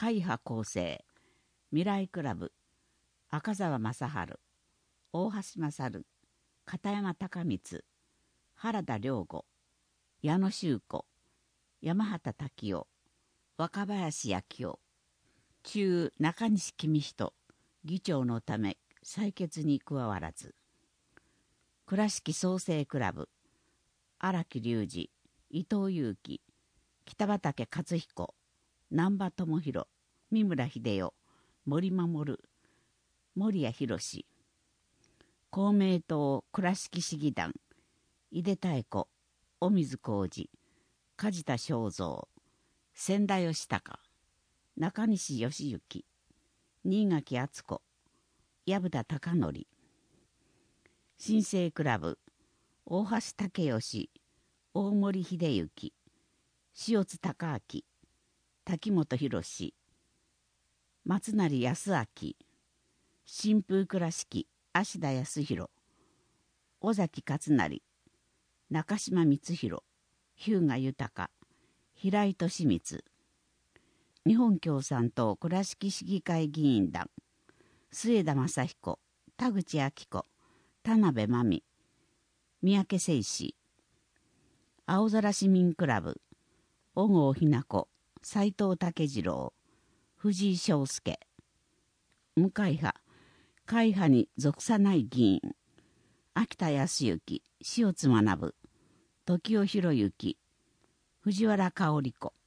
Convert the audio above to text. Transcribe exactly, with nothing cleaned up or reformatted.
会派構成、未来クラブ、赤澤正治、大橋勝、片山高光、原田良吾、矢野修子、山畑滝夫、若林昭夫、中中西公人、議長のため採決に加わらず、倉敷創生クラブ、荒木隆二、伊藤祐樹、北畠克彦、難波智弘、三村秀夫、森守、森谷博、公明党倉敷市議団、井出妙子、尾水浩二、梶田正三、千田義孝、中西義行、新垣敦子、薮田貴則、新生クラブ、大橋武義、大森秀之、塩津隆明、滝本博、松成康明、新風倉敷、芦田康弘、尾崎勝成、中島光弘、日向豊、平井俊光、日本共産党倉敷市議会議員団、末田正彦、田口明子、田辺真美、三宅誠司、青空市民クラブ、小郷日奈子、斉藤武次郎、藤井翔介、無会派、会派に属さない議員、秋田康之、塩津学、時尾博之、藤原香織子、